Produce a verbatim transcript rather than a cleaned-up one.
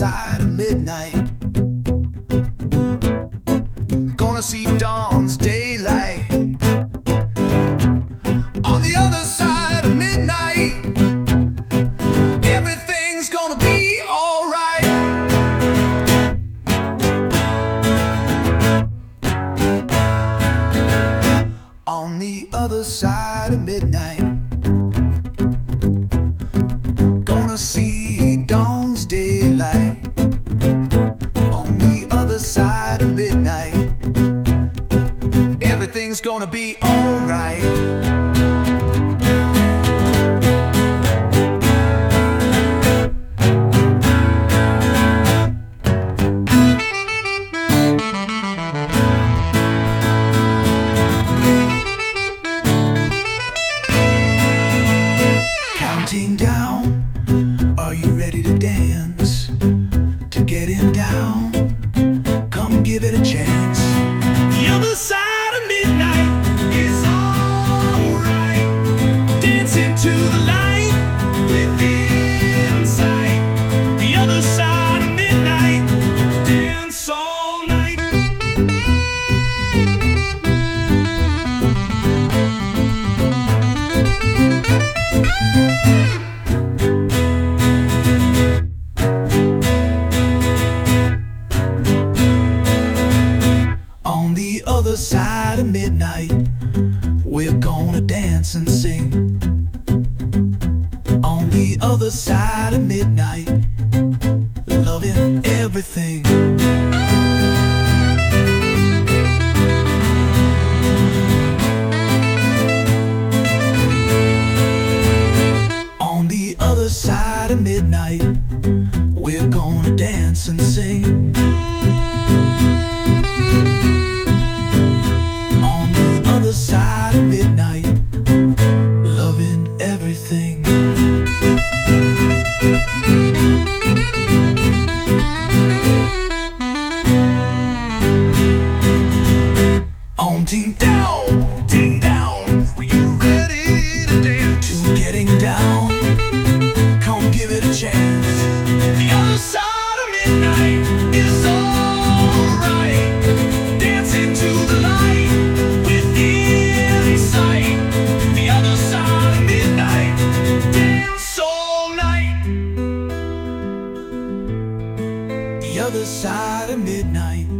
side of midnight. Gonna see dawn's daylight. On the other side of midnight, everything's gonna be alright. On the other side of midnight, gonna see dawn's daylight. On the other side of midnight, everything's gonna be alright. Counting down, are you ready to dance? To getting down, come give it a chance. The other side of midnight is alright. Dancing to the light within sight. The other side of midnight, dance all night. On the other side of midnight, we're gonna dance and sing. On the other side of midnight, loving everything. On the other side of midnight, we're gonna dance and sing. On the other side of midnight, loving everything. On ding down, ding down, were you ready to dance? To getting down, come give it a chance. The other side of midnight is alright. Dancing to the light within sight. The other side of midnight, dance all night. The other side of midnight.